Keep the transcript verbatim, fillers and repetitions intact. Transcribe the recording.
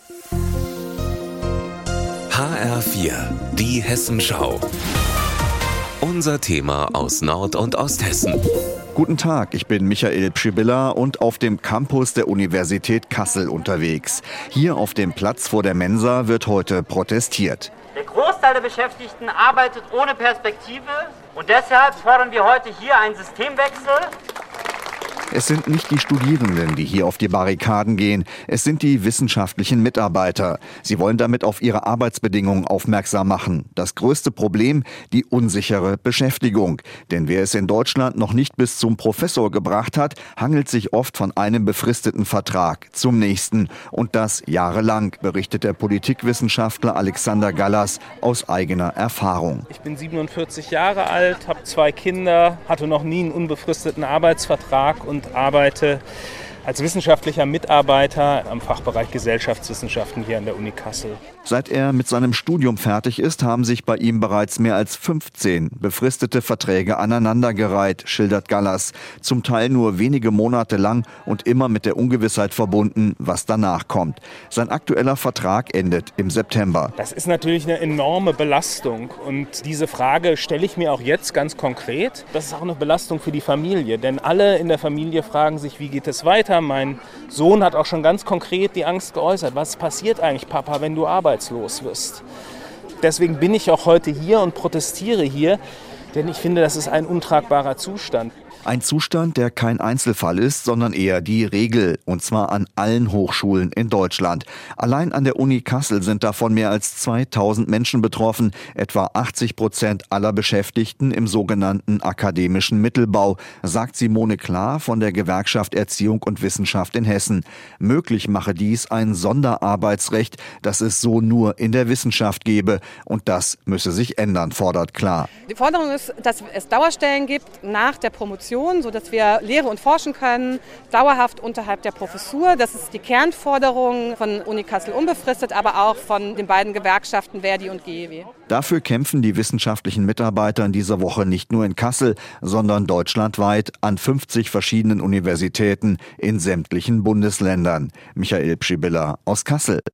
H R vier, die Hessenschau. Unser Thema aus Nord- und Osthessen. Guten Tag, ich bin Michael Pschibbiller und auf dem Campus der Universität Kassel unterwegs. Hier auf dem Platz vor der Mensa wird heute protestiert. Der Großteil der Beschäftigten arbeitet ohne Perspektive und deshalb fordern wir heute hier einen Systemwechsel. Es sind nicht die Studierenden, die hier auf die Barrikaden gehen, es sind die wissenschaftlichen Mitarbeiter. Sie wollen damit auf ihre Arbeitsbedingungen aufmerksam machen. Das größte Problem, die unsichere Beschäftigung. Denn wer es in Deutschland noch nicht bis zum Professor gebracht hat, hangelt sich oft von einem befristeten Vertrag zum nächsten. Und das jahrelang, berichtet der Politikwissenschaftler Alexander Gallas aus eigener Erfahrung. Ich bin siebenundvierzig Jahre alt, habe zwei Kinder, hatte noch nie einen unbefristeten Arbeitsvertrag und und arbeite als wissenschaftlicher Mitarbeiter am Fachbereich Gesellschaftswissenschaften hier an der Uni Kassel. Seit er mit seinem Studium fertig ist, haben sich bei ihm bereits mehr als fünfzehn befristete Verträge aneinandergereiht, schildert Gallas. Zum Teil nur wenige Monate lang und immer mit der Ungewissheit verbunden, was danach kommt. Sein aktueller Vertrag endet im September. Das ist natürlich eine enorme Belastung und diese Frage stelle ich mir auch jetzt ganz konkret. Das ist auch eine Belastung für die Familie, denn alle in der Familie fragen sich, wie geht es weiter? Mein Sohn hat auch schon ganz konkret die Angst geäußert, was passiert eigentlich, Papa, wenn du arbeitslos wirst? Deswegen bin ich auch heute hier und protestiere hier, denn ich finde, das ist ein untragbarer Zustand. Ein Zustand, der kein Einzelfall ist, sondern eher die Regel, und zwar an allen Hochschulen in Deutschland. Allein an der Uni Kassel sind davon mehr als zweitausend Menschen betroffen, etwa achtzig Prozent aller Beschäftigten im sogenannten akademischen Mittelbau, sagt Simone Klar von der Gewerkschaft Erziehung und Wissenschaft in Hessen. Möglich mache dies ein Sonderarbeitsrecht, das es so nur in der Wissenschaft gebe, und das müsse sich ändern, fordert Klar. Die Forderung ist, dass es Dauerstellen gibt nach der Promotion, sodass wir Lehre und forschen können, dauerhaft unterhalb der Professur. Das ist die Kernforderung von Uni Kassel unbefristet, aber auch von den beiden Gewerkschaften Verdi und G E W. Dafür kämpfen die wissenschaftlichen Mitarbeiter in dieser Woche nicht nur in Kassel, sondern deutschlandweit an fünfzig verschiedenen Universitäten in sämtlichen Bundesländern. Michael Pschibbiller aus Kassel.